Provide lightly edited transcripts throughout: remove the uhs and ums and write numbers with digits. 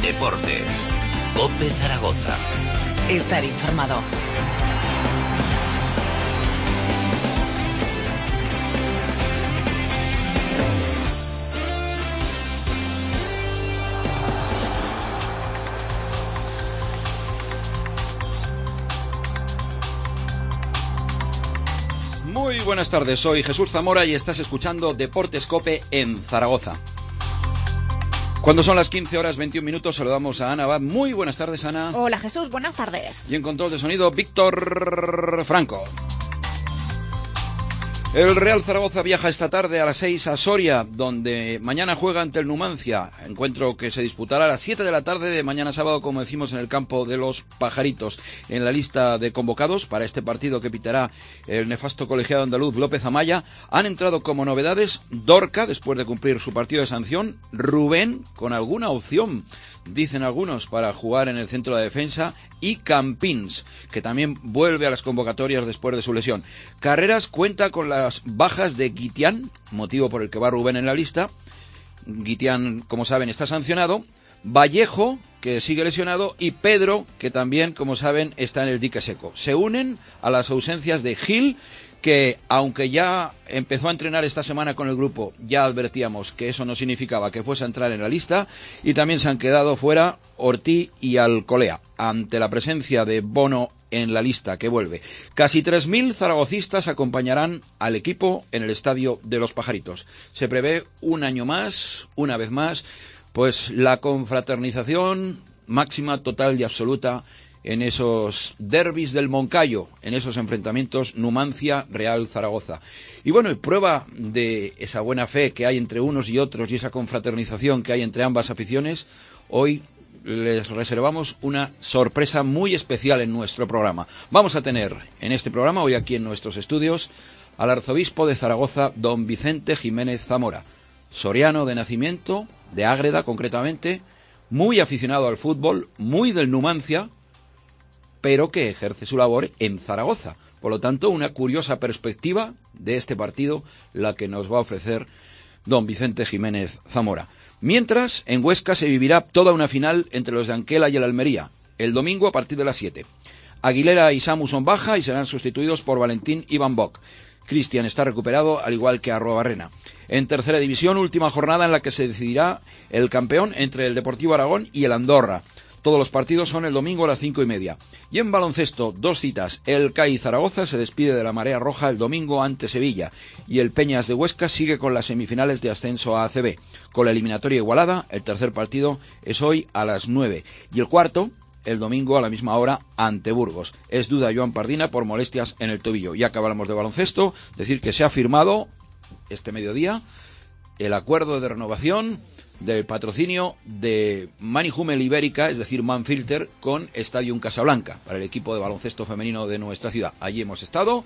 Deportes. COPE Zaragoza. Estar informado. Muy buenas tardes, soy Jesús Zamora y estás escuchando Deportes COPE en Zaragoza. Cuando son las 15 horas 21 minutos, saludamos a Ana Abad. Muy buenas tardes, Ana. Hola, Jesús, buenas tardes. Y en control de sonido, Víctor Franco. El Real Zaragoza viaja esta tarde a las 6 a Soria, donde mañana juega ante el Numancia, encuentro que se disputará a las 7 de la tarde de mañana sábado, como decimos, en el campo de los Pajaritos. En la lista de convocados para este partido que pitará el nefasto colegiado andaluz López Amaya, han entrado como novedades Dorca, después de cumplir su partido de sanción, Rubén, con alguna opción, dicen algunos, para jugar en el centro de defensa, y Campins, que también vuelve a las convocatorias después de su lesión. Carreras cuenta con las bajas de Guitián, motivo por el que va Rubén en la lista. Guitián, como saben, está sancionado. Vallejo, que sigue lesionado, y Pedro, que también, como saben, está en el dique seco. Se unen a las ausencias de Gil, que aunque ya empezó a entrenar esta semana con el grupo, ya advertíamos que eso no significaba que fuese a entrar en la lista, y también se han quedado fuera Ortiz y Alcolea, ante la presencia de Bono en la lista que vuelve. Casi 3.000 zaragocistas acompañarán al equipo en el estadio de los Pajaritos. Se prevé un año más, una vez más, pues la confraternización máxima, total y absoluta en esos derbis del Moncayo, en esos enfrentamientos Numancia-Real Zaragoza. Y bueno, en prueba de esa buena fe que hay entre unos y otros y esa confraternización que hay entre ambas aficiones, hoy les reservamos una sorpresa muy especial en nuestro programa. Vamos a tener en este programa, hoy aquí en nuestros estudios, al arzobispo de Zaragoza, don Vicente Jiménez Zamora, soriano de nacimiento, de Ágreda concretamente, muy aficionado al fútbol, muy del Numancia, pero que ejerce su labor en Zaragoza. Por lo tanto, una curiosa perspectiva de este partido, la que nos va a ofrecer don Vicente Jiménez Zamora. Mientras, en Huesca se vivirá toda una final entre los de Anquela y el Almería, el domingo a partir de las 7. Aguilera y Samu son baja y serán sustituidos por Valentín y Van Bock. Cristian está recuperado, al igual que Arruabarrena. En tercera división, última jornada en la que se decidirá el campeón entre el Deportivo Aragón y el Andorra. Todos los partidos son el domingo a las 5:30. Y en baloncesto, dos citas. El CAI Zaragoza se despide de la Marea Roja el domingo ante Sevilla. Y el Peñas de Huesca sigue con las semifinales de ascenso a ACB. Con la eliminatoria igualada, el tercer partido es hoy a las 9. Y el cuarto, el domingo a la misma hora, ante Burgos. Es duda Joan Pardina por molestias en el tobillo. Y acabamos de baloncesto, decir que se ha firmado este mediodía el acuerdo de renovación del patrocinio de Manihumel Ibérica, es decir, Manfilter, con Stadium Casablanca, para el equipo de baloncesto femenino de nuestra ciudad. Allí hemos estado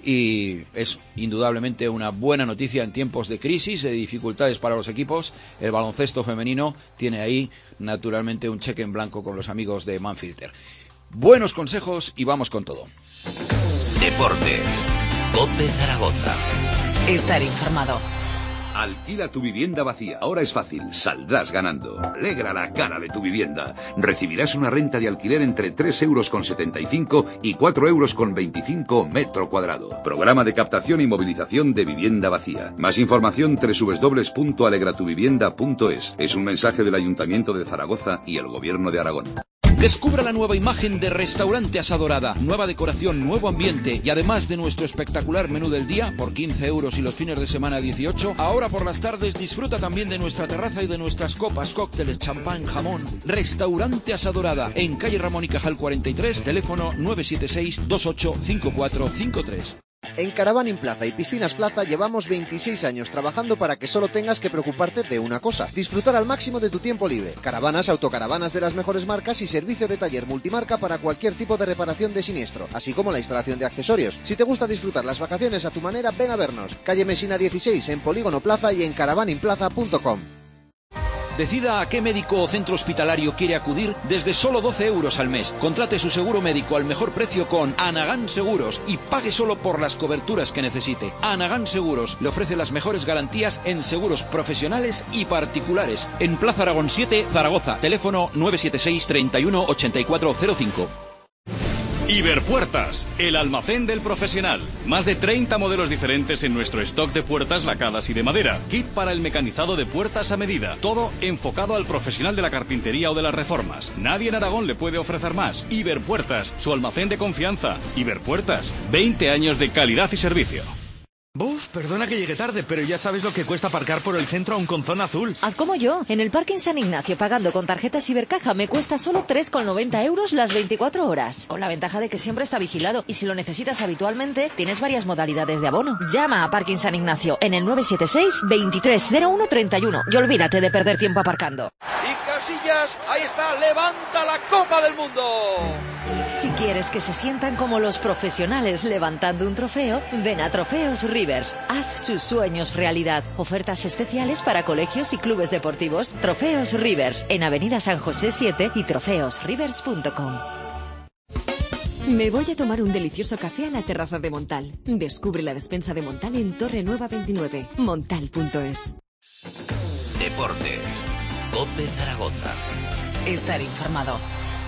y es indudablemente una buena noticia en tiempos de crisis, de dificultades para los equipos. El baloncesto femenino tiene ahí, naturalmente, un cheque en blanco con los amigos de Manfilter. Buenos consejos y vamos con todo. Deportes. COPE Zaragoza. Estar informado. Alquila tu vivienda vacía. Ahora es fácil, saldrás ganando. Alegra la cara de tu vivienda. Recibirás una renta de alquiler entre 3,75 € y 4,25 € metro cuadrado. Programa de captación y movilización de vivienda vacía. Más información www.alegratuvivienda.es. Es un mensaje del Ayuntamiento de Zaragoza y el Gobierno de Aragón. Descubra la nueva imagen de Restaurante Asadorada, nueva decoración, nuevo ambiente y además de nuestro espectacular menú del día por 15 € y los fines de semana 18, ahora por las tardes disfruta también de nuestra terraza y de nuestras copas, cócteles, champán, jamón. Restaurante Asadorada, en calle Ramón y Cajal 43, teléfono 976 285453. En Caravaning Plaza y Piscinas Plaza llevamos 26 años trabajando para que solo tengas que preocuparte de una cosa: disfrutar al máximo de tu tiempo libre. Caravanas, autocaravanas de las mejores marcas y servicio de taller multimarca para cualquier tipo de reparación de siniestro, así como la instalación de accesorios. Si te gusta disfrutar las vacaciones a tu manera, ven a vernos. Calle Mesina 16 en Polígono Plaza y en caravaningplaza.com. Decida a qué médico o centro hospitalario quiere acudir desde solo 12 euros al mes. Contrate su seguro médico al mejor precio con Anagán Seguros y pague solo por las coberturas que necesite. Anagán Seguros le ofrece las mejores garantías en seguros profesionales y particulares. En Plaza Aragón 7, Zaragoza. Teléfono 976 31 8405. Iberpuertas, el almacén del profesional. Más de 30 modelos diferentes en nuestro stock de puertas lacadas y de madera. Kit para el mecanizado de puertas a medida. Todo enfocado al profesional de la carpintería o de las reformas. Nadie en Aragón le puede ofrecer más. Iberpuertas, su almacén de confianza. Iberpuertas, 20 años de calidad y servicio. Buf, perdona que llegue tarde, pero ya sabes lo que cuesta aparcar por el centro aún con zona azul. Haz como yo. En el Parking San Ignacio, pagando con tarjetas Ibercaja, me cuesta solo 3,90 euros las 24 horas. Con la ventaja de que siempre está vigilado. Y si lo necesitas habitualmente, tienes varias modalidades de abono. Llama a Parking San Ignacio en el 976 230131 y olvídate de perder tiempo aparcando. Y Casillas, ahí está, levanta la Copa del Mundo. Si quieres que se sientan como los profesionales levantando un trofeo, ven a Trofeos Rivers. Haz sus sueños realidad. Ofertas especiales para colegios y clubes deportivos. Trofeos Rivers, en Avenida San José 7 y trofeosrivers.com. Me voy a tomar un delicioso café a la terraza de Montal. Descubre la despensa de Montal en Torre Nueva 29. Montal.es. Deportes. COPE Zaragoza. Estar informado.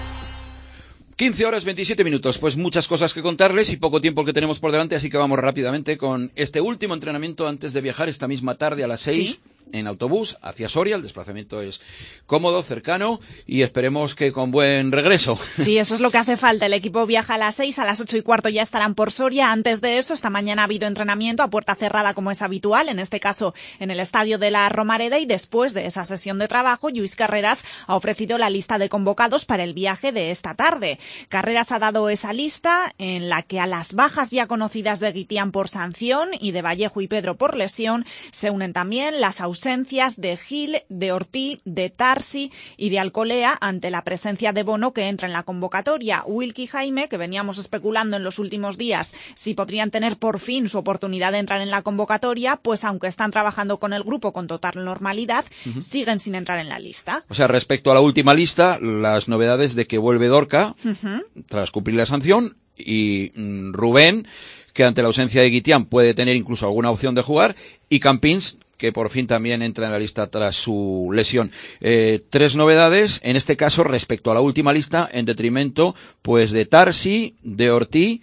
15 horas 27 minutos, pues muchas cosas que contarles y poco tiempo que tenemos por delante, así que vamos rápidamente con este último entrenamiento antes de viajar esta misma tarde a las 6. ¿Sí? En autobús hacia Soria. El desplazamiento es cómodo, cercano y esperemos que con buen regreso. Sí, eso es lo que hace falta. El equipo viaja a las 6, a las 8:15 ya estarán por Soria. Antes de eso, esta mañana ha habido entrenamiento a puerta cerrada como es habitual, en este caso en el estadio de la Romareda, y después de esa sesión de trabajo, Lluís Carreras ha ofrecido la lista de convocados para el viaje de esta tarde. Carreras ha dado esa lista en la que a las bajas ya conocidas de Guitián por sanción y de Vallejo y Pedro por lesión se unen también las ausencias de Gil, de Ortí, de Tarsi y de Alcolea ante la presencia de Bono, que entra en la convocatoria. Wilkie y Jaime, que veníamos especulando en los últimos días si podrían tener por fin su oportunidad de entrar en la convocatoria, pues aunque están trabajando con el grupo con total normalidad, siguen sin entrar en la lista. O sea, respecto a la última lista, las novedades de que vuelve Dorca tras cumplir la sanción y Rubén, que ante la ausencia de Guitián puede tener incluso alguna opción de jugar, y Campins, que por fin también entra en la lista tras su lesión. 3 novedades, en este caso respecto a la última lista, en detrimento pues de Tarsi, de Ortí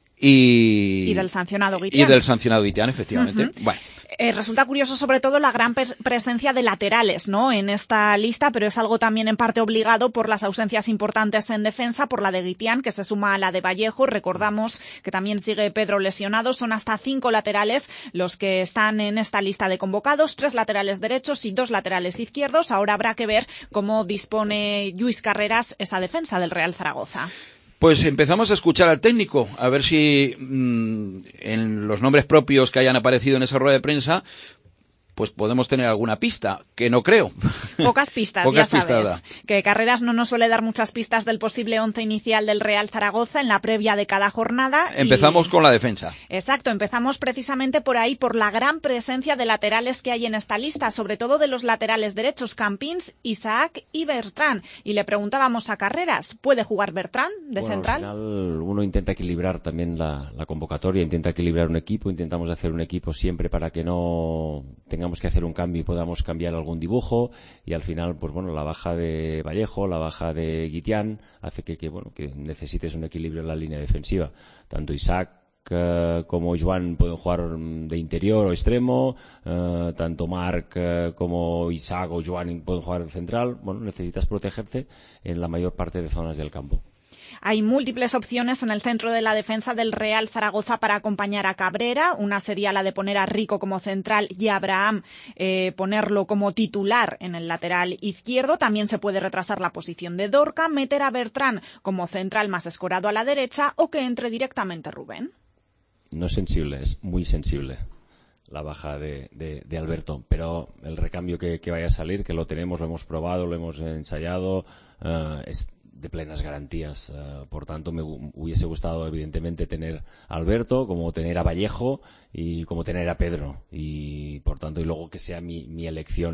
y del sancionado Guitián. Y del sancionado Guitián, efectivamente. Bueno. Resulta curioso sobre todo la gran presencia de laterales, ¿no?, en esta lista, pero es algo también en parte obligado por las ausencias importantes en defensa, por la de Guitián, que se suma a la de Vallejo. Recordamos que también sigue Pedro lesionado. Son hasta 5 laterales los que están en esta lista de convocados, 3 laterales derechos y 2 laterales izquierdos. Ahora habrá que ver cómo dispone Lluís Carreras esa defensa del Real Zaragoza. Pues empezamos a escuchar al técnico, a ver si en los nombres propios que hayan aparecido en esa rueda de prensa, pues podemos tener alguna pista, que no creo. Pocas pistas, ya sabes. Que Carreras no nos suele dar muchas pistas del posible once inicial del Real Zaragoza en la previa de cada jornada. Empezamos con la defensa. Exacto, empezamos precisamente por ahí, por la gran presencia de laterales que hay en esta lista, sobre todo de los laterales derechos, Campins, Isaac y Bertrán. Y le preguntábamos a Carreras, ¿puede jugar Bertrán de central? Al final uno intenta equilibrar también la convocatoria, intenta equilibrar un equipo, intentamos hacer un equipo siempre para que no tengamos que hacer un cambio y podamos cambiar algún dibujo, y al final pues bueno, la baja de Vallejo, la baja de Guitián hace que necesites un equilibrio en la línea defensiva. Tanto Isaac como Joan pueden jugar de interior o extremo, tanto Marc como Isaac o Joan pueden jugar central. Bueno, necesitas protegerte en la mayor parte de zonas del campo. Hay múltiples opciones en el centro de la defensa del Real Zaragoza para acompañar a Cabrera. Una sería la de poner a Rico como central y a Abraham ponerlo como titular en el lateral izquierdo. También se puede retrasar la posición de Dorca, meter a Bertrán como central más escorado a la derecha, o que entre directamente Rubén. No es sensible, es muy sensible la baja de Alberto, pero el recambio que vaya a salir, que lo tenemos, lo hemos probado, lo hemos ensayado, es de plenas garantías. Por tanto, me hubiese gustado evidentemente tener a Alberto, como tener a Vallejo y como tener a Pedro, y por tanto, y luego que sea mi elección.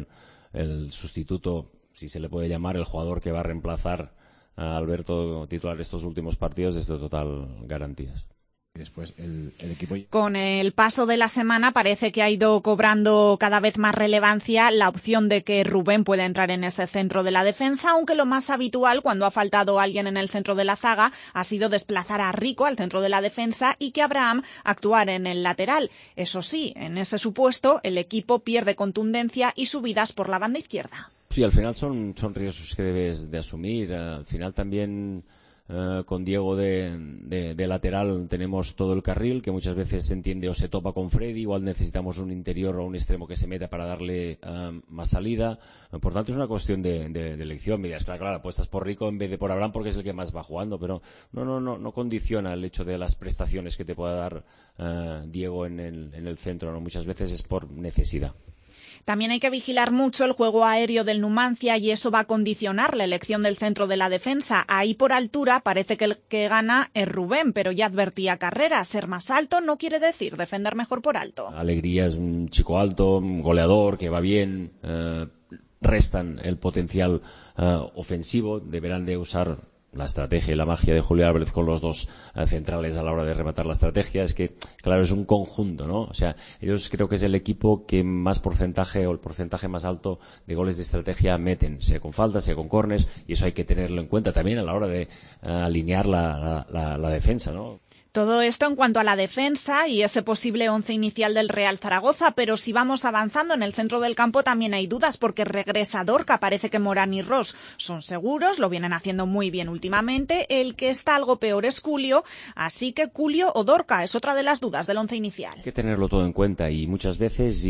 el sustituto, si se le puede llamar, el jugador que va a reemplazar a Alberto titular estos últimos partidos, es de total garantías. Después el equipo. Con el paso de la semana parece que ha ido cobrando cada vez más relevancia la opción de que Rubén pueda entrar en ese centro de la defensa, aunque lo más habitual cuando ha faltado alguien en el centro de la zaga ha sido desplazar a Rico al centro de la defensa y que Abraham actuara en el lateral. Eso sí, en ese supuesto el equipo pierde contundencia y subidas por la banda izquierda. Sí, al final son riesgos que debes de asumir. Al final también con Diego de lateral tenemos todo el carril, que muchas veces se entiende o se topa con Freddy, igual necesitamos un interior o un extremo que se meta para darle más salida. Por tanto, es una cuestión de elección. Miras, claro, apuestas por Rico en vez de por Abraham porque es el que más va jugando, pero no condiciona el hecho de las prestaciones que te pueda dar Diego en el centro, ¿no? Muchas veces es por necesidad. También hay que vigilar mucho el juego aéreo del Numancia y eso va a condicionar la elección del centro de la defensa. Ahí por altura parece que el que gana es Rubén, pero ya advertía Carrera, ser más alto no quiere decir defender mejor por alto. Alegría es un chico alto, un goleador que va bien, restan el potencial ofensivo, deberán de usar la estrategia y la magia de Julio Álvarez con los dos centrales a la hora de rematar la estrategia. Es que, claro, es un conjunto, ¿no? O sea, ellos creo que es el equipo que más porcentaje o el porcentaje más alto de goles de estrategia meten, sea con faltas, sea con córners, y eso hay que tenerlo en cuenta también a la hora de alinear la defensa, ¿no? Todo esto en cuanto a la defensa y ese posible once inicial del Real Zaragoza, pero si vamos avanzando en el centro del campo también hay dudas porque regresa Dorca, parece que Morán y Ross son seguros, lo vienen haciendo muy bien últimamente, el que está algo peor es Culio, así que Culio o Dorca es otra de las dudas del once inicial. Hay que tenerlo todo en cuenta y muchas veces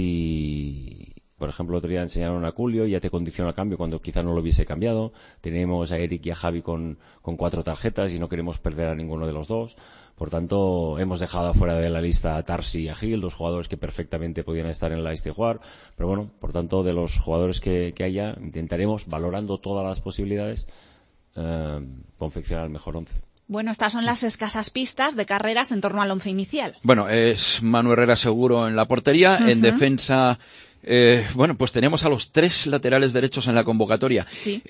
por ejemplo, el otro día enseñaron a Culio y ya te condiciona el cambio cuando quizá no lo hubiese cambiado. Tenemos a Eric y a Javi con 4 tarjetas y no queremos perder a ninguno de los dos. Por tanto, hemos dejado fuera de la lista a Tarsi y a Gil, 2 jugadores que perfectamente podían estar en la lista de jugar. Pero bueno, por tanto, de los jugadores que haya, intentaremos, valorando todas las posibilidades, confeccionar el mejor 11. Bueno, estas son las escasas pistas de Carreras en torno al once inicial. Bueno, es Manu Herrera seguro en la portería, en defensa. Pues tenemos a los 3 laterales derechos en la convocatoria. Sí.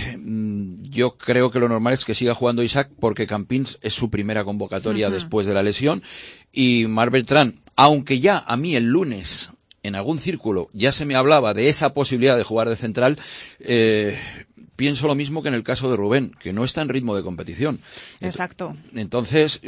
Yo creo que lo normal es que siga jugando Isaac porque Campins es su primera convocatoria después de la lesión. Y Marc Beltrán, aunque ya a mí el lunes en algún círculo ya se me hablaba de esa posibilidad de jugar de central, pienso lo mismo que en el caso de Rubén, que no está en ritmo de competición. Exacto. Entonces,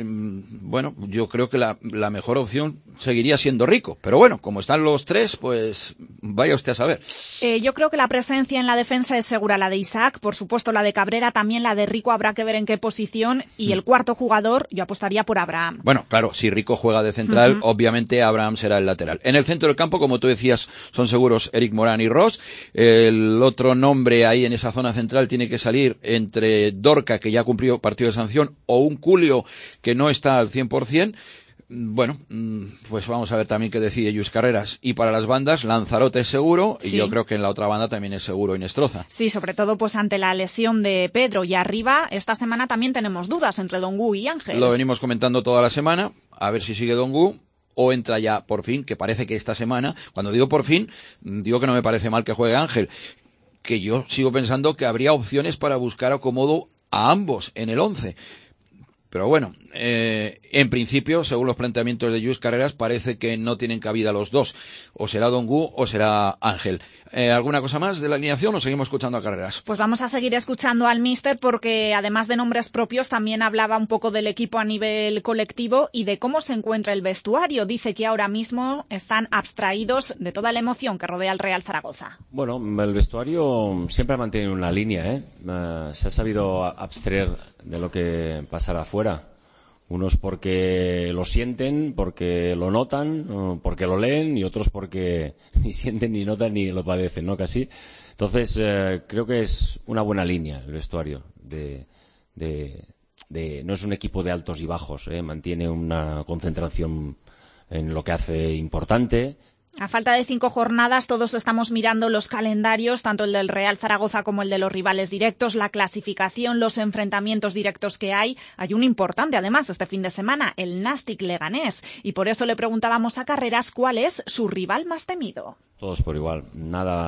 yo creo que la mejor opción seguiría siendo Rico. Pero bueno, como están los 3, pues vaya usted a saber. Yo creo que la presencia en la defensa es segura la de Isaac, por supuesto la de Cabrera, también la de Rico habrá que ver en qué posición. Y el cuarto jugador, yo apostaría por Abraham. Bueno, claro, si Rico juega de central, obviamente Abraham será el lateral. En el centro del campo, como tú decías, son seguros Eric Morán y Ross. El otro nombre ahí en esa zona central tiene que salir entre Dorca, que ya cumplió partido de sanción, o un Culio que no está al 100%. Bueno, pues vamos a ver también qué decide Lluís Carreras. Y para las bandas, Lanzarote es seguro, y yo creo que en la otra banda también es seguro Inestroza. Sí, sobre todo pues ante la lesión de Pedro. Y arriba, esta semana también tenemos dudas entre Dongu y Ángel. Lo venimos comentando toda la semana, a ver si sigue Dongu o entra ya por fin, que parece que esta semana, cuando digo por fin, digo que no me parece mal que juegue Ángel, que yo sigo pensando que habría opciones para buscar acomodo a ambos en el 11. Pero bueno, en principio, según los planteamientos de Lluís Carreras, parece que no tienen cabida los dos. O será Dongu o será Ángel. ¿Alguna cosa más de la alineación o seguimos escuchando a Carreras? Pues vamos a seguir escuchando al míster porque además de nombres propios también hablaba un poco del equipo a nivel colectivo y de cómo se encuentra el vestuario. Dice que ahora mismo están abstraídos de toda la emoción que rodea al Real Zaragoza. Bueno, el vestuario siempre ha mantenido una línea, se ha sabido abstraer de lo que pasará afuera. Unos porque lo sienten, porque lo notan, porque lo leen, y otros porque ni sienten, ni notan, ni lo padecen, ¿no? Casi. Entonces, creo que es una buena línea el vestuario. No es un equipo de altos y bajos, mantiene una concentración en lo que hace importante. A falta de 5 jornadas, todos estamos mirando los calendarios, tanto el del Real Zaragoza como el de los rivales directos, la clasificación, los enfrentamientos directos que hay. Hay un importante, además, este fin de semana, el Nástic Leganés. Y por eso le preguntábamos a Carreras cuál es su rival más temido. Todos por igual. Nada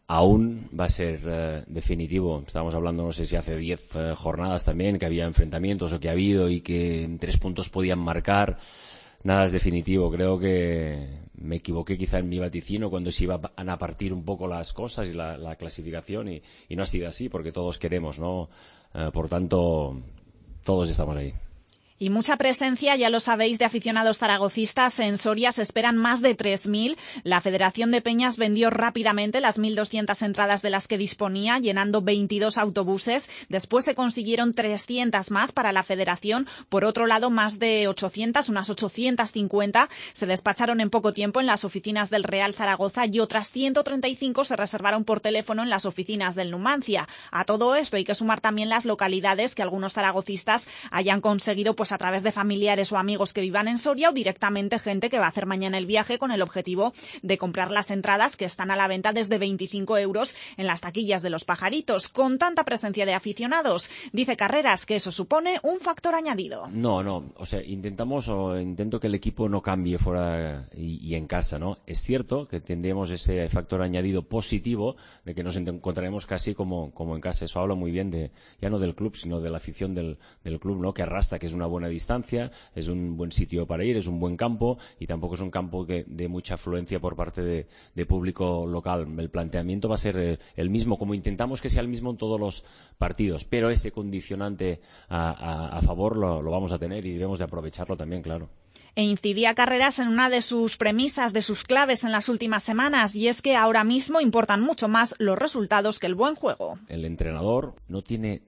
aún va a ser definitivo. Estábamos hablando, no sé si hace 10 jornadas también, que había enfrentamientos o que ha habido y que en 3 puntos podían marcar. Nada es definitivo. Creo que me equivoqué quizá en mi vaticino cuando se iban a partir un poco las cosas y la clasificación y no ha sido así porque todos queremos, ¿no? Por tanto, todos estamos ahí. Y mucha presencia, ya lo sabéis, de aficionados zaragocistas. En Soria se esperan más de 3.000. La Federación de Peñas vendió rápidamente las 1.200 entradas de las que disponía, llenando 22 autobuses. Después se consiguieron 300 más para la Federación. Por otro lado, más de 800, unas 850, se despacharon en poco tiempo en las oficinas del Real Zaragoza y otras 135 se reservaron por teléfono en las oficinas del Numancia. A todo esto hay que sumar también las localidades que algunos zaragocistas hayan conseguido a través de familiares o amigos que vivan en Soria o directamente gente que va a hacer mañana el viaje con el objetivo de comprar las entradas que están a la venta desde 25 euros en las taquillas de los Pajaritos. Con tanta presencia de aficionados, dice Carreras que eso supone un factor añadido. No, o sea, intento que el equipo no cambie fuera y en casa, ¿no? Es cierto que tendremos ese factor añadido positivo de que nos encontraremos casi como en casa. Eso habla muy bien ya no del club, sino de la afición del club, ¿no? Que arrastra, que es una buena distancia, es un buen sitio para ir, es un buen campo y tampoco es un campo de mucha afluencia por parte de público local. El planteamiento va a ser el mismo, como intentamos que sea el mismo en todos los partidos, pero ese condicionante a favor lo vamos a tener y debemos de aprovecharlo también, claro. E incidía Carreras en una de sus premisas, de sus claves en las últimas semanas, y es que ahora mismo importan mucho más los resultados que el buen juego. El entrenador no tiene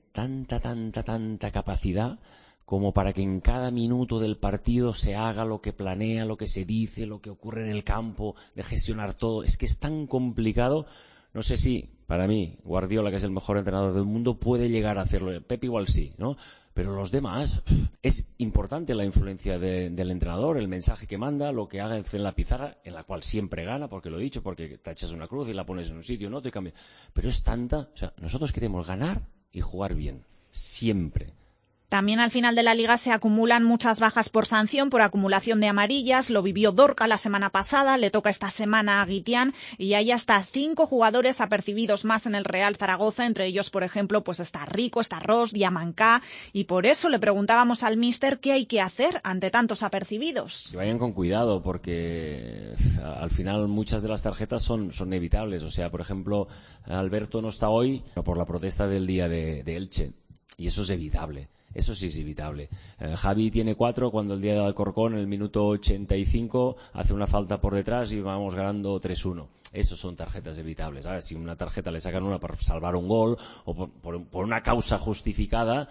tanta capacidad como para que en cada minuto del partido se haga lo que planea, lo que se dice, lo que ocurre en el campo, de gestionar todo. Es que es tan complicado. No sé si, para mí, Guardiola, que es el mejor entrenador del mundo, puede llegar a hacerlo. Pep igual sí, ¿no? Pero los demás, es importante la influencia del entrenador, el mensaje que manda, lo que haga en la pizarra, en la cual siempre gana, porque lo he dicho, porque tachas una cruz y la pones en un sitio, ¿no? Te cambia. Pero es tanta, o sea, nosotros queremos ganar y jugar bien, siempre. También al final de la Liga se acumulan muchas bajas por sanción, por acumulación de amarillas. Lo vivió Dorca la semana pasada, le toca esta semana a Guitián y hay hasta 5 jugadores apercibidos más en el Real Zaragoza. Entre ellos, por ejemplo, pues está Rico, está Ross, Diamancá. Y por eso le preguntábamos al míster qué hay que hacer ante tantos apercibidos. Que vayan con cuidado porque al final muchas de las tarjetas son evitables. O sea, por ejemplo, Alberto no está hoy por la protesta del día de Elche y eso es evitable. Eso sí es evitable. Javi tiene 4 cuando el día de Alcorcón, en el minuto 85, hace una falta por detrás y vamos ganando 3-1. Esos son tarjetas evitables. Ahora, si una tarjeta le sacan una para salvar un gol o por una causa justificada,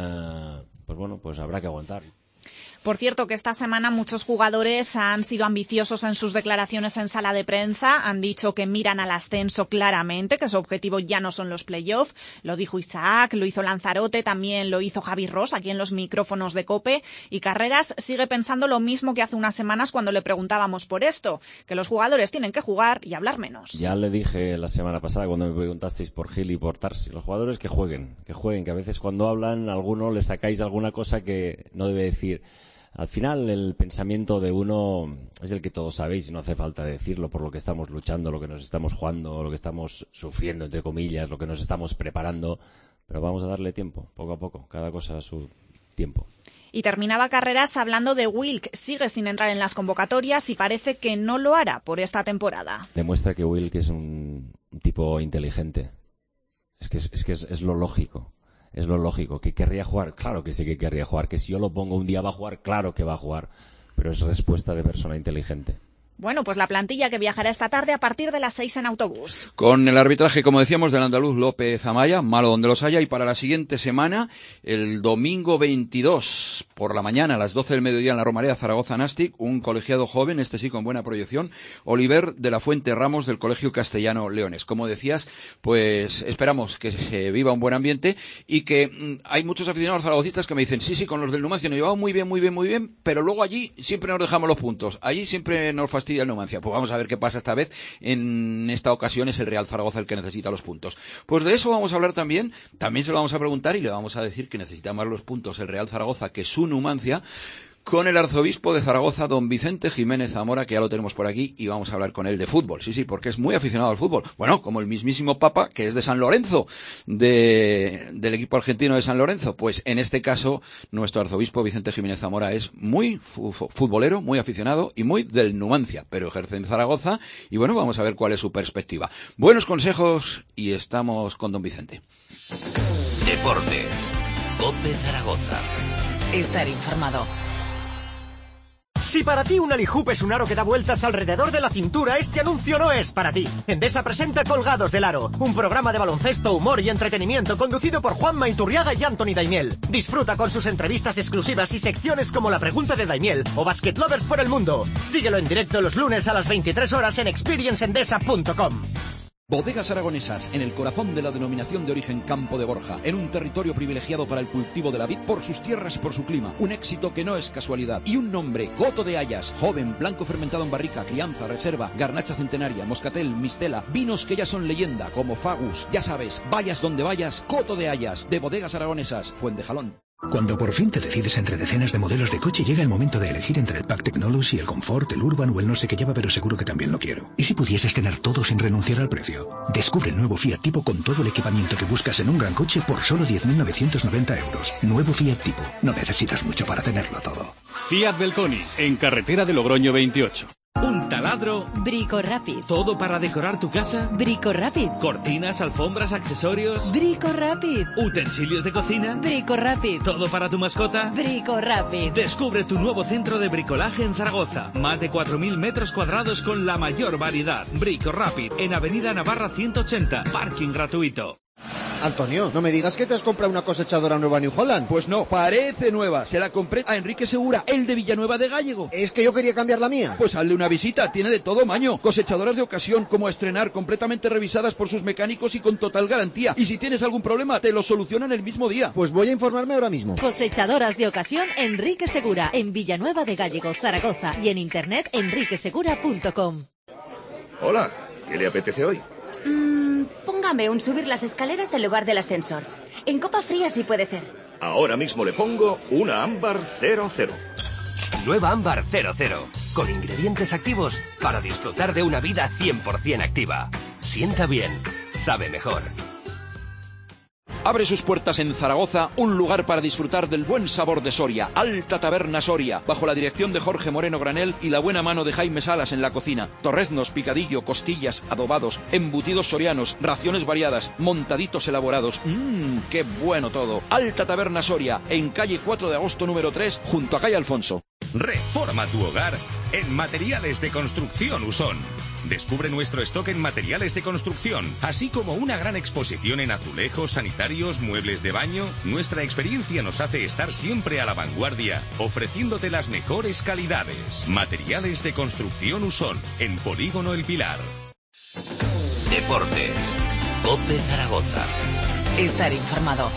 pues bueno, pues habrá que aguantar. Por cierto, que esta semana muchos jugadores han sido ambiciosos en sus declaraciones en sala de prensa. Han dicho que miran al ascenso claramente, que su objetivo ya no son los playoffs. Lo dijo Isaac, lo hizo Lanzarote, también lo hizo Javi Ross aquí en los micrófonos de COPE. Y Carreras sigue pensando lo mismo que hace unas semanas cuando le preguntábamos por esto, que los jugadores tienen que jugar y hablar menos. Ya le dije la semana pasada cuando me preguntasteis por Gil y por Tarsi, los jugadores que jueguen, que a veces cuando hablan alguno le sacáis alguna cosa que no debe decir. Al final el pensamiento de uno es el que todos sabéis y no hace falta decirlo, por lo que estamos luchando, lo que nos estamos jugando, lo que estamos sufriendo, entre comillas, lo que nos estamos preparando, pero vamos a darle tiempo, poco a poco, cada cosa a su tiempo. Y terminaba Carreras hablando de Wilk. Sigue sin entrar en las convocatorias y parece que no lo hará por esta temporada. Demuestra que Wilk es un tipo inteligente. Es que es lo lógico. Es lo lógico, que querría jugar, claro que sí que querría jugar, que si yo lo pongo un día va a jugar, claro que va a jugar, pero es respuesta de persona inteligente. Bueno, pues la plantilla que viajará esta tarde a partir de las 6 en autobús. Con el arbitraje, como decíamos, del andaluz López Amaya, malo donde los haya, y para la siguiente semana, el domingo 22, por la mañana, a las 12 del mediodía en la Romareda Zaragoza-Nastic, un colegiado joven, este sí con buena proyección, Oliver de la Fuente Ramos del Colegio Castellano Leones. Como decías, pues esperamos que se viva un buen ambiente y que hay muchos aficionados zaragocistas que me dicen, sí, con los del Numancia nos llevamos muy bien, pero luego allí siempre nos dejamos los puntos, allí siempre nos fastidia el Numancia. Pues vamos a ver qué pasa esta vez. En esta ocasión es el Real Zaragoza el que necesita los puntos. Pues de eso vamos a hablar también se lo vamos a preguntar y le vamos a decir que necesita más los puntos el Real Zaragoza que su Numancia, con el arzobispo de Zaragoza, don Vicente Jiménez Zamora, que ya lo tenemos por aquí y vamos a hablar con él de fútbol. Sí, porque es muy aficionado al fútbol. Bueno, como el mismísimo Papa, que es de San Lorenzo, del equipo argentino de San Lorenzo. Pues en este caso, nuestro arzobispo Vicente Jiménez Zamora es muy futbolero, muy aficionado y muy del Numancia, pero ejerce en Zaragoza y bueno, vamos a ver cuál es su perspectiva. Buenos consejos y estamos con don Vicente. Deportes. COPE Zaragoza. Estar informado. Si para ti un alihoop es un aro que da vueltas alrededor de la cintura, este anuncio no es para ti. Endesa presenta Colgados del Aro, un programa de baloncesto, humor y entretenimiento conducido por Juanma Iturriaga y Anthony Daimiel. Disfruta con sus entrevistas exclusivas y secciones como La Pregunta de Daimiel o Basket Lovers por el Mundo. Síguelo en directo los lunes a las 23 horas en experiencendesa.com. Bodegas Aragonesas, en el corazón de la denominación de origen Campo de Borja, en un territorio privilegiado para el cultivo de la vid por sus tierras y por su clima. Un éxito que no es casualidad. Y un nombre, Coto de Hayas, joven, blanco fermentado en barrica, crianza, reserva, garnacha centenaria, moscatel, mistela, vinos que ya son leyenda, como Fagus. Ya sabes, vayas donde vayas, Coto de Hayas, de Bodegas Aragonesas, Fuentejalón. Cuando por fin te decides entre decenas de modelos de coche, llega el momento de elegir entre el Pack Technology, el Comfort, el Urban o el no sé qué lleva, pero seguro que también lo quiero. ¿Y si pudieses tener todo sin renunciar al precio? Descubre el nuevo Fiat Tipo con todo el equipamiento que buscas en un gran coche por solo 10.990 euros. Nuevo Fiat Tipo. No necesitas mucho para tenerlo todo. Fiat Belconi, en carretera de Logroño 28. Un taladro. Bricorapid. ¿Todo para decorar tu casa? Bricorapid. Cortinas, alfombras, accesorios. Bricorapid. ¿Utensilios de cocina? Bricorapid. ¿Todo para tu mascota? Bricorapid. Descubre tu nuevo centro de bricolaje en Zaragoza. Más de 4.000 metros cuadrados con la mayor variedad. Bricorapid, en Avenida Navarra 180. Parking gratuito. Antonio, no me digas que te has comprado una cosechadora nueva New Holland. Pues no, parece nueva. Se la compré a Enrique Segura, el de Villanueva de Gállego. Es que yo quería cambiar la mía. Pues hazle una visita, tiene de todo maño. Cosechadoras de ocasión, como a estrenar, completamente revisadas por sus mecánicos y con total garantía. Y si tienes algún problema, te lo solucionan el mismo día. Pues voy a informarme ahora mismo. Cosechadoras de ocasión Enrique Segura, en Villanueva de Gállego, Zaragoza, y en internet enriquesegura.com. Hola, ¿qué le apetece hoy? Póngame un subir las escaleras en lugar del ascensor. En copa fría sí puede ser. Ahora mismo le pongo una ámbar 00. Nueva ámbar 00, con ingredientes activos para disfrutar de una vida 100% activa. Sienta bien, sabe mejor. Abre sus puertas en Zaragoza un lugar para disfrutar del buen sabor de Soria, Alta Taberna Soria, bajo la dirección de Jorge Moreno Granel y la buena mano de Jaime Salas en la cocina. Torreznos, picadillo, costillas, adobados, embutidos sorianos, raciones variadas, montaditos elaborados. ¡Qué bueno todo! Alta Taberna Soria, en calle 4 de agosto número 3, junto a calle Alfonso. Reforma tu hogar en Materiales de Construcción Usón. Descubre nuestro stock en materiales de construcción, así como una gran exposición en azulejos, sanitarios, muebles de baño. Nuestra experiencia nos hace estar siempre a la vanguardia, ofreciéndote las mejores calidades. Materiales de Construcción Usón, en Polígono El Pilar. Deportes. COPE Zaragoza. Estar informado.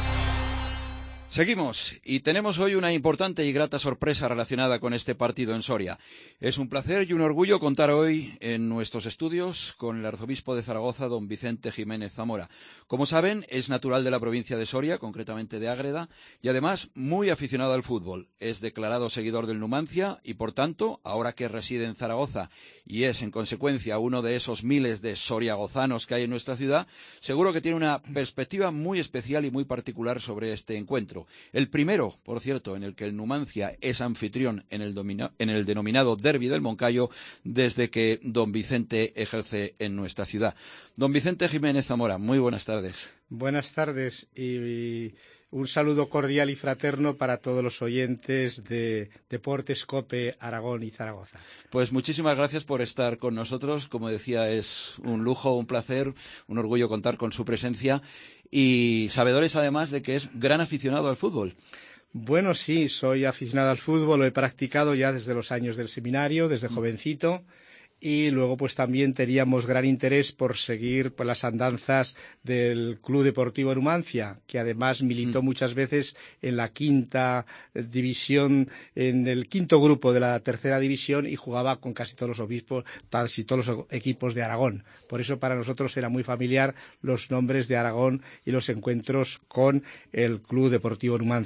Seguimos y tenemos hoy una importante y grata sorpresa relacionada con este partido en Soria. Es un placer y un orgullo contar hoy en nuestros estudios con el arzobispo de Zaragoza, don Vicente Jiménez Zamora. Como saben, es natural de la provincia de Soria, concretamente de Ágreda, y además muy aficionado al fútbol. Es declarado seguidor del Numancia y, por tanto, ahora que reside en Zaragoza y es, en consecuencia, uno de esos miles de soriagozanos que hay en nuestra ciudad, seguro que tiene una perspectiva muy especial y muy particular sobre este encuentro. El primero, por cierto, en el que el Numancia es anfitrión en el denominado Derbi del Moncayo desde que don Vicente ejerce en nuestra ciudad. Don Vicente Jiménez Zamora, muy buenas tardes. Buenas tardes y un saludo cordial y fraterno para todos los oyentes de Deportes COPE Aragón y Zaragoza. Pues muchísimas gracias por estar con nosotros. Como decía, es un lujo, un placer, un orgullo contar con su presencia y sabedores además de que es gran aficionado al fútbol. Bueno, sí, soy aficionado al fútbol, lo he practicado ya desde los años del seminario, desde jovencito. Y luego pues también teníamos gran interés por seguir pues, las andanzas del Club Deportivo Numancia, que además militó muchas veces en la quinta división, en el quinto grupo de la tercera división y jugaba con casi todos los obispos, casi todos los equipos de Aragón. Por eso para nosotros era muy familiar los nombres de Aragón y los encuentros con el Club Deportivo Numancia.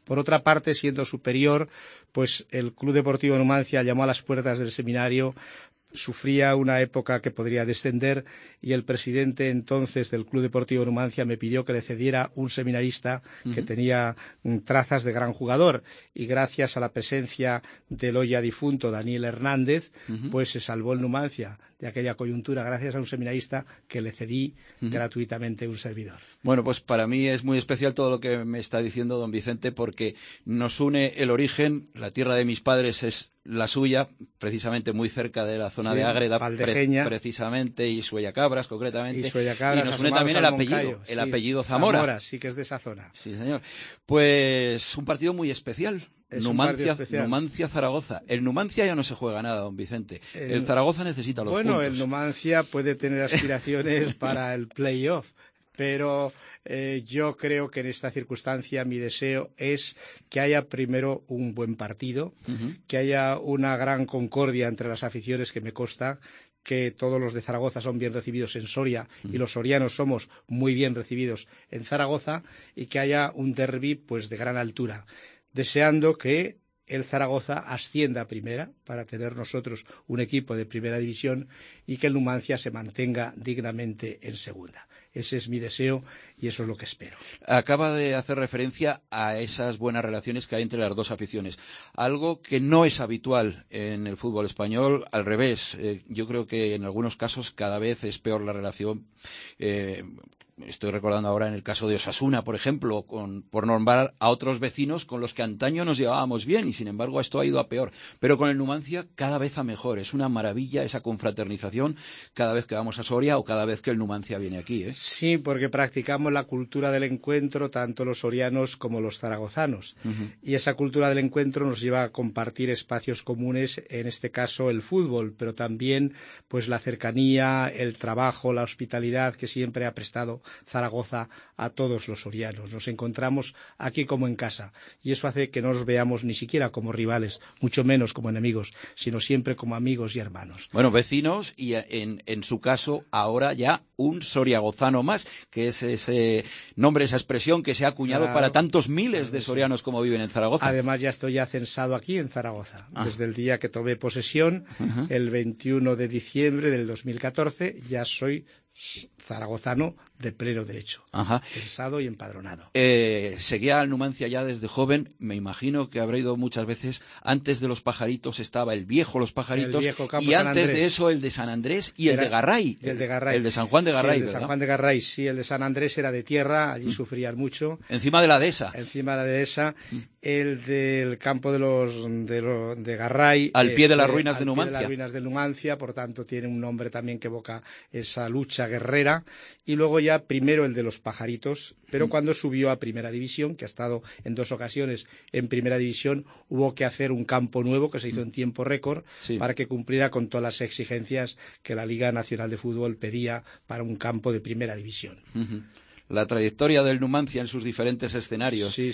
Por otra parte, siendo superior, pues el Club Deportivo Numancia llamó a las puertas del seminario. Sufría una época que podría descender y el presidente entonces del Club Deportivo Numancia me pidió que le cediera un seminarista que tenía trazas de gran jugador, y gracias a la presencia del hoy ya difunto Daniel Hernández, pues se salvó el Numancia de aquella coyuntura gracias a un seminarista que le cedí gratuitamente un servidor. Bueno, pues para mí es muy especial todo lo que me está diciendo don Vicente, porque nos une el origen. La tierra de mis padres es la suya, precisamente muy cerca de la zona de Ágreda, precisamente, y Suellacabras concretamente. Y nos une también el apellido Zamora. Zamora, sí que es de esa zona. Sí, señor. Pues un partido muy especial. Numancia-Zaragoza. El Numancia ya no se juega nada, don Vicente. El Zaragoza necesita los puntos. Bueno, el Numancia puede tener aspiraciones para el play-off, pero yo creo que en esta circunstancia mi deseo es que haya primero un buen partido, que haya una gran concordia entre las aficiones, que me consta que todos los de Zaragoza son bien recibidos en Soria y los sorianos somos muy bien recibidos en Zaragoza, y que haya un derbi pues de gran altura, deseando que el Zaragoza ascienda a primera para tener nosotros un equipo de primera división y que el Numancia se mantenga dignamente en segunda. Ese es mi deseo y eso es lo que espero. Acaba de hacer referencia a esas buenas relaciones que hay entre las dos aficiones, algo que no es habitual en el fútbol español. Al revés, yo creo que en algunos casos cada vez es peor la relación. Estoy recordando ahora en el caso de Osasuna, por ejemplo, por nombrar a otros vecinos con los que antaño nos llevábamos bien, y sin embargo esto ha ido a peor. Pero con el Numancia cada vez a mejor. Es una maravilla esa confraternización cada vez que vamos a Soria o cada vez que el Numancia viene aquí, ¿eh? Sí, porque practicamos la cultura del encuentro, tanto los sorianos como los zaragozanos. Y esa cultura del encuentro nos lleva a compartir espacios comunes, en este caso el fútbol, pero también pues la cercanía, el trabajo, la hospitalidad que siempre ha prestado Zaragoza a todos los sorianos. Nos encontramos aquí como en casa, y eso hace que no nos veamos ni siquiera como rivales, mucho menos como enemigos, sino siempre como amigos y hermanos. Bueno, vecinos, y en su caso ahora ya un soriagozano más, que es ese nombre, esa expresión que se ha acuñado para tantos miles de sorianos como viven en Zaragoza. Además ya estoy censado aquí en Zaragoza, desde el día que tomé posesión, el 21 de diciembre del 2014, ya soy zaragozano de pleno derecho, censado y empadronado. Seguía al Numancia ya desde joven. Me imagino que habrá ido muchas veces. Antes de los Pajaritos estaba el viejo Los Pajaritos, y antes de eso el de San Andrés y el de Garray. El de San Juan de Garray, sí, el de San Juan de Garray, sí. El de San Andrés era de tierra, allí sufrían mucho. Encima de la dehesa. Encima de la dehesa. El del campo de Garray. Al pie de las ruinas de Numancia. Al pie de las ruinas de Numancia, por tanto tiene un nombre también que evoca esa lucha guerrera. Y luego ya primero el de Los Pajaritos, pero cuando subió a Primera División, que ha estado en 2 ocasiones en Primera División, hubo que hacer un campo nuevo que se hizo en tiempo récord para que cumpliera con todas las exigencias que la Liga Nacional de Fútbol pedía para un campo de Primera División. La trayectoria del Numancia en sus diferentes escenarios. Sí.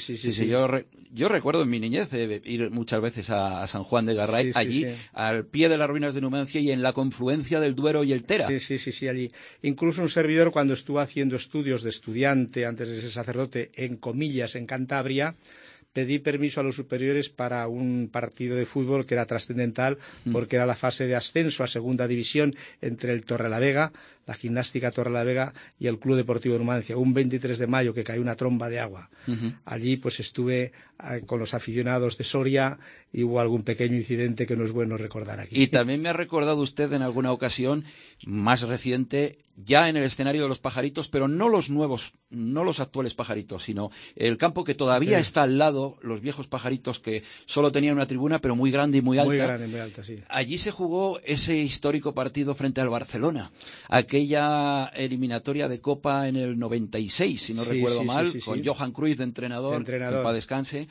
Yo recuerdo en mi niñez ir muchas veces a San Juan de Garray, allí, al pie de las ruinas de Numancia y en la confluencia del Duero y el Tera. Sí, allí. Incluso un servidor, cuando estuvo haciendo estudios de estudiante, antes de ser sacerdote, en Comillas, en Cantabria, pedí permiso a los superiores para un partido de fútbol que era trascendental, porque era la fase de ascenso a segunda división entre el Torrelavega, la Gimnástica Torrelavega, y el Club Deportivo Numancia, un 23 de mayo que cayó una tromba de agua. Allí pues estuve con los aficionados de Soria y hubo algún pequeño incidente que no es bueno recordar aquí. Y también me ha recordado usted en alguna ocasión más reciente, ya en el escenario de Los Pajaritos, pero no los nuevos, no los actuales Pajaritos, sino el campo que todavía está al lado, los viejos Pajaritos, que solo tenían una tribuna pero muy grande y muy alta. Muy grande, muy alta, sí. Allí se jugó ese histórico partido frente al Barcelona, aquella eliminatoria de Copa en el 96, si no recuerdo mal, con Johan Cruyff de entrenador. Que en paz descanse.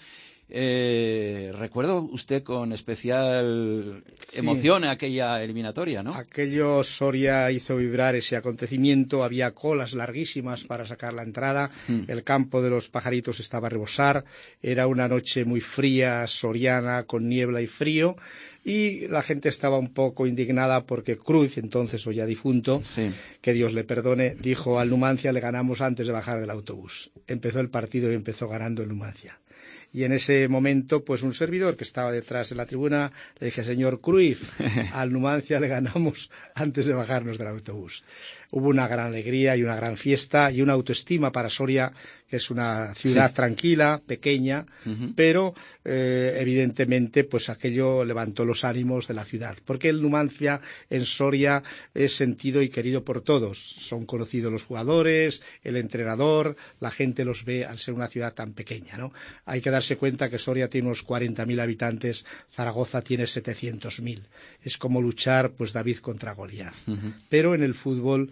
Recuerdo usted con especial emoción aquella eliminatoria, ¿no? Aquello Soria hizo vibrar ese acontecimiento, había colas larguísimas para sacar la entrada, el campo de Los Pajaritos estaba a rebosar, era una noche muy fría, soriana, con niebla y frío, y la gente estaba un poco indignada porque Cruyff, entonces o ya difunto, que Dios le perdone, dijo al Numancia: le ganamos antes de bajar del autobús. Empezó el partido y empezó ganando el Numancia. Y en ese momento, pues un servidor que estaba detrás de la tribuna, le dije, señor Cruyff, al Numancia le ganamos antes de bajarnos del autobús. Hubo una gran alegría y una gran fiesta y una autoestima para Soria, que es una ciudad tranquila, pequeña, pero evidentemente pues aquello levantó los ánimos de la ciudad, porque el Numancia en Soria es sentido y querido por todos. Son conocidos los jugadores, el entrenador, la gente los ve al ser una ciudad tan pequeña, ¿no? Hay que darse cuenta que Soria tiene unos 40.000 habitantes, Zaragoza tiene 700.000. Es como luchar pues David contra Goliat. Pero en el fútbol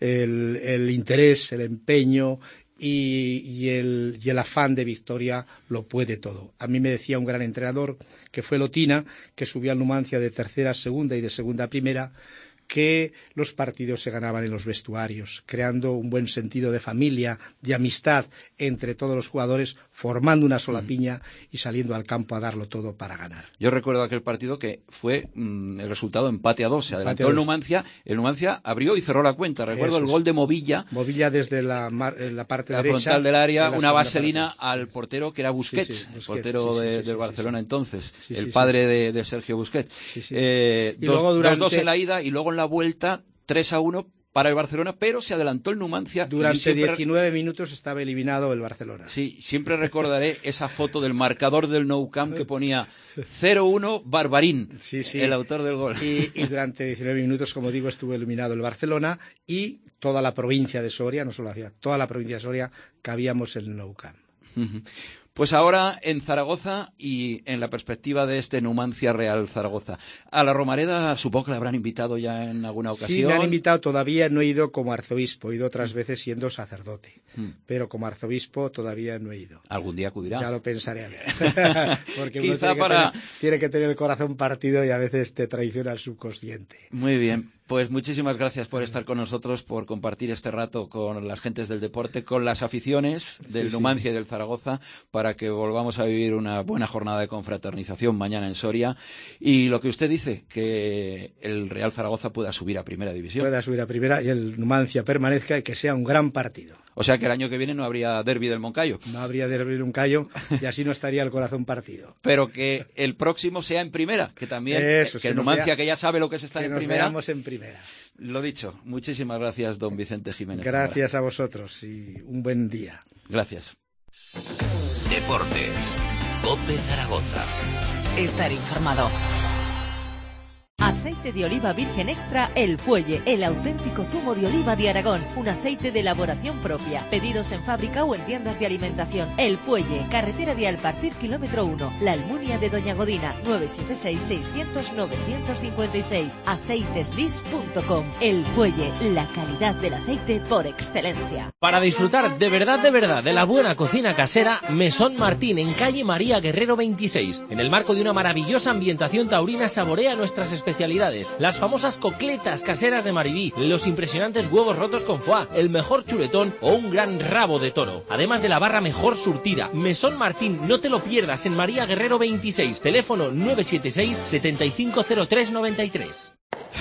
el interés, el empeño y el afán de victoria lo puede todo. A mí me decía un gran entrenador, que fue Lotina, que subió al Numancia de tercera a segunda y de segunda a primera, que los partidos se ganaban en los vestuarios, creando un buen sentido de familia, de amistad entre todos los jugadores, formando una sola piña y saliendo al campo a darlo todo para ganar. Yo recuerdo aquel partido que fue el resultado empate a 2. Se adelantó el Numancia abrió y cerró la cuenta. Recuerdo el gol de Movilla. Movilla desde la parte la derecha. Frontal del área, una vaselina al portero que era Busquets, el portero del Barcelona entonces, el padre de Sergio Busquets. Y luego durante 2-2 en la ida y luego en la vuelta 3-1 para el Barcelona, pero se adelantó el Numancia. Durante 19 minutos estaba eliminado el Barcelona. Sí, siempre recordaré esa foto del marcador del Nou Camp que ponía 0-1 Barbarín, el autor del gol. Y durante 19 minutos, como digo, estuvo eliminado el Barcelona y toda la provincia de Soria, no solo la ciudad, toda la provincia de Soria, cabíamos en el Nou Camp. Pues ahora en Zaragoza y en la perspectiva de este Numancia Real Zaragoza. A la Romareda supongo que la habrán invitado ya en alguna ocasión. Sí, me han invitado, todavía no he ido como arzobispo, he ido otras veces siendo sacerdote, pero como arzobispo todavía no he ido. Algún día acudirá. Ya lo pensaré a ver. Porque uno tiene que tener el corazón partido y a veces te traiciona el subconsciente. Muy bien. Pues muchísimas gracias por estar con nosotros, por compartir este rato con las gentes del deporte, con las aficiones del Numancia y del Zaragoza, para que volvamos a vivir una buena jornada de confraternización mañana en Soria. Y lo que usted dice, que el Real Zaragoza pueda subir a Primera División. Pueda subir a Primera y el Numancia permanezca y que sea un gran partido. O sea que el año que viene no habría derbi del Moncayo. No habría derbi del Moncayo y así no estaría el corazón partido. Pero que el próximo sea en Primera, que también que el Numancia, que ya sabe lo que es estar en Primera. Que nos veamos en Primera. Lo dicho, muchísimas gracias, don Vicente Jiménez. Gracias a vosotros y un buen día. Gracias. Deportes. COPE Zaragoza. Estar informado. Aceite de oliva virgen extra El Puelle, el auténtico zumo de oliva de Aragón, un aceite de elaboración propia. Pedidos en fábrica o en tiendas de alimentación. El Puelle, carretera de Alpartir, kilómetro 1, La Almunia de Doña Godina, 976-600-956, aceiteslis.com. El Puelle, la calidad del aceite por excelencia. Para disfrutar de verdad de la buena cocina casera, Mesón Martín, en calle María Guerrero 26. En el marco de una maravillosa ambientación taurina, saborea nuestras especialidades, las famosas cocletas caseras de Maribí, los impresionantes huevos rotos con foie, el mejor chuletón o un gran rabo de toro, además de la barra mejor surtida. Mesón Martín, no te lo pierdas, en María Guerrero 26, teléfono 976 750393.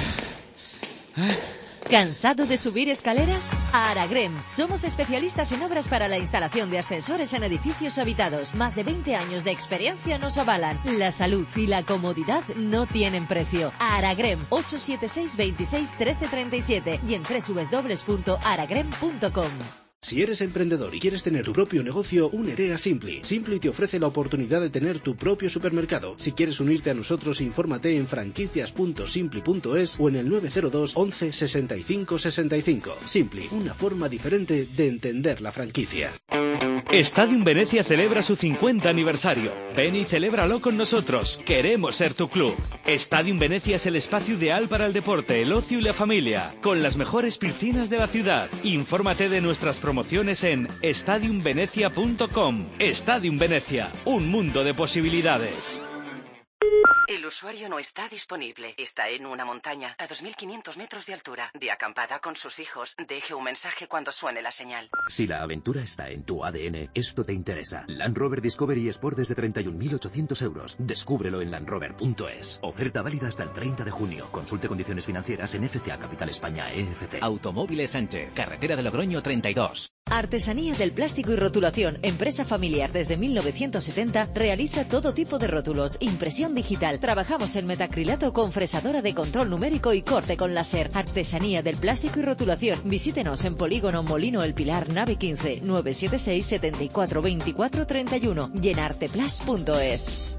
¿Cansado de subir escaleras? Aragrem. Somos especialistas en obras para la instalación de ascensores en edificios habitados. Más de 20 años de experiencia nos avalan. La salud y la comodidad no tienen precio. Aragrem, 876 26 13 37 y en www.aragrem.com. Si eres emprendedor y quieres tener tu propio negocio, únete a Simply. Simply te ofrece la oportunidad de tener tu propio supermercado. Si quieres unirte a nosotros, infórmate en franquicias.simply.es o en el 902 11 65 65. Simply, una forma diferente de entender la franquicia. Stadium Venecia celebra su 50 aniversario. Ven y celébralo con nosotros. Queremos ser tu club. Stadium Venecia es el espacio ideal para el deporte, el ocio y la familia, con las mejores piscinas de la ciudad. Infórmate de nuestras promociones en stadiumvenecia.com. Stadium Venecia, un mundo de posibilidades. El usuario no está disponible. Está en una montaña a 2.500 metros de altura. De acampada con sus hijos. Deje un mensaje cuando suene la señal. Si la aventura está en tu ADN, esto te interesa. Land Rover Discovery Sport desde 31.800 euros. Descúbrelo en landrover.es. Oferta válida hasta el 30 de junio. Consulte condiciones financieras en FCA Capital España EFC. Automóviles Sánchez, carretera de Logroño 32. Artesanía del Plástico y Rotulación, empresa familiar desde 1970, realiza todo tipo de rótulos, impresión digital. Trabajamos en metacrilato con fresadora de control numérico y corte con láser. Artesanía del Plástico y Rotulación. Visítenos en Polígono Molino El Pilar, nave 15, 976 74 24 31 y en arteplas.es.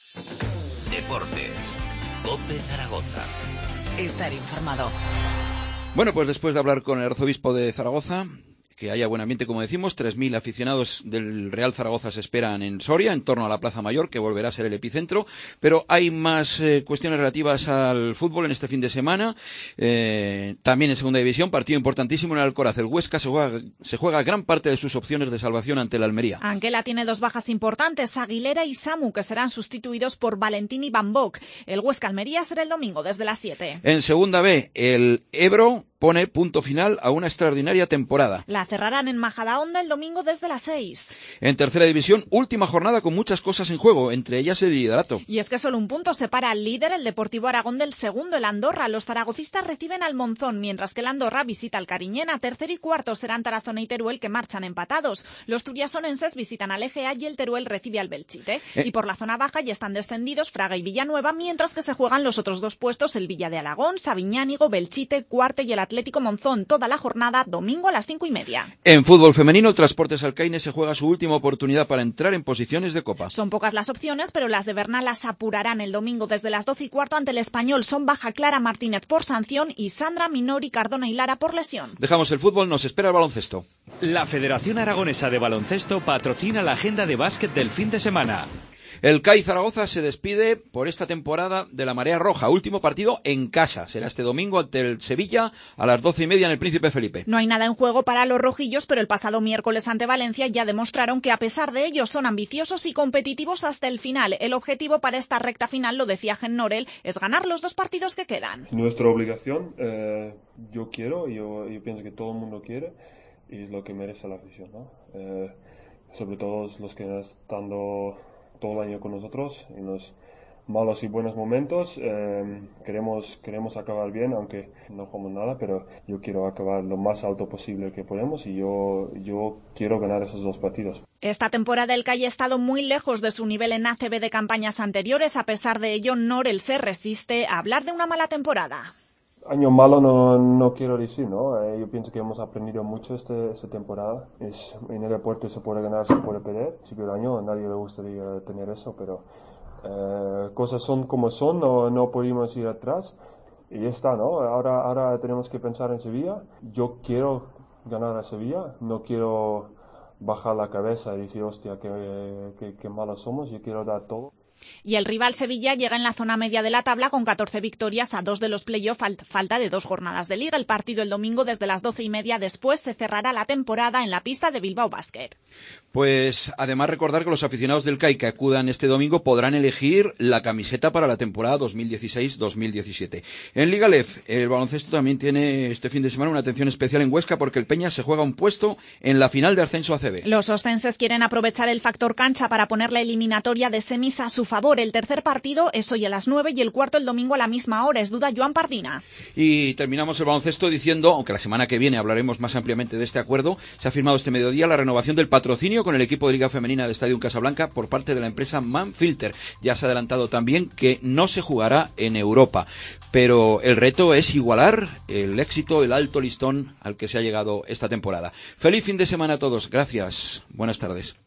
Deportes. COPE Zaragoza. Estar informado. Bueno, pues después de hablar con el arzobispo de Zaragoza, que haya buen ambiente, como decimos, 3.000 aficionados del Real Zaragoza se esperan en Soria, en torno a la Plaza Mayor, que volverá a ser el epicentro, pero hay más cuestiones relativas al fútbol en este fin de semana, también en Segunda División, partido importantísimo en el Alcoraz. El Huesca se juega gran parte de sus opciones de salvación ante el Almería. Anquela tiene dos bajas importantes, Aguilera y Samu, que serán sustituidos por Valentín y Van Bock. El Huesca-Almería será el domingo desde las 7. En Segunda B, el Ebro pone punto final a una extraordinaria temporada. La cerrarán en Majadahonda el domingo desde las 6. En Tercera División, última jornada con muchas cosas en juego, entre ellas el liderato. Y es que solo un punto separa al líder, el Deportivo Aragón, del segundo, el Andorra. Los zaragocistas reciben al Monzón, mientras que el Andorra visita al Cariñena. Tercero y cuarto serán Tarazona y Teruel, que marchan empatados. Los turiasonenses visitan al Egea y el Teruel recibe al Belchite. Y por la zona baja ya están descendidos Fraga y Villanueva, mientras que se juegan los otros dos puestos, el Villa de Alagón, Sabiñánigo, Belchite, Cuarte y el Atlético Monzón. Toda la jornada, domingo a las 5:30. En fútbol femenino, el Transportes Alcaine se juega su última oportunidad para entrar en posiciones de Copa. Son pocas las opciones, pero las de Bernal las apurarán el domingo desde las 12:15 ante el Español. Son baja Clara Martínez por sanción y Sandra Minori, Cardona y Lara por lesión. Dejamos el fútbol, nos espera el baloncesto. La Federación Aragonesa de Baloncesto patrocina la agenda de básquet del fin de semana. El CAI Zaragoza se despide por esta temporada de la Marea Roja. Último partido en casa. Será este domingo ante el Sevilla a las 12:30 en el Príncipe Felipe. No hay nada en juego para los rojillos, pero el pasado miércoles ante Valencia ya demostraron que a pesar de ello son ambiciosos y competitivos hasta el final. El objetivo para esta recta final, lo decía Gen Norel, es ganar los dos partidos que quedan. Nuestra obligación, yo pienso que todo el mundo quiere y es lo que merece la afición, ¿no? Sobre todo los que están todo el año con nosotros en los malos y buenos momentos. Queremos acabar bien, aunque no jugamos nada, pero yo quiero acabar lo más alto posible que podemos y yo quiero ganar esos dos partidos. Esta temporada el CAI ha estado muy lejos de su nivel en ACB de campañas anteriores. A pesar de ello, Norel se resiste a hablar de una mala temporada. Año malo no quiero decir, ¿no? Yo pienso que hemos aprendido mucho esta temporada. En el deporte se puede ganar, se puede perder. Sí que el año a nadie le gustaría tener eso, pero cosas son como son, no podemos ir atrás. Y ya está, ¿no? Ahora tenemos que pensar en Sevilla. Yo quiero ganar a Sevilla, no quiero bajar la cabeza y decir, hostia, qué malos somos, yo quiero dar todo. Y el rival Sevilla llega en la zona media de la tabla con 14 victorias a 2 de los playoffs, falta de 2 jornadas de liga. El partido el domingo desde las 12:30. Después se cerrará la temporada en la pista de Bilbao Basket. Pues además recordar que los aficionados del CAI que acudan este domingo podrán elegir la camiseta para la temporada 2016-2017. En Liga LEF, el baloncesto también tiene este fin de semana una atención especial en Huesca porque el Peña se juega un puesto en la final de ascenso ACB. Los ostenses quieren aprovechar el factor cancha para poner la eliminatoria de semis a su favor. El tercer partido es hoy a las 9 y el cuarto el domingo a la misma hora. Es duda Joan Pardina. Y terminamos el baloncesto diciendo, aunque la semana que viene hablaremos más ampliamente de este acuerdo, se ha firmado este mediodía la renovación del patrocinio con el equipo de Liga Femenina del Estadio Casablanca por parte de la empresa Manfilter. Ya se ha adelantado también que no se jugará en Europa, pero el reto es igualar el éxito, el alto listón al que se ha llegado esta temporada. Feliz fin de semana a todos. Gracias. Buenas tardes.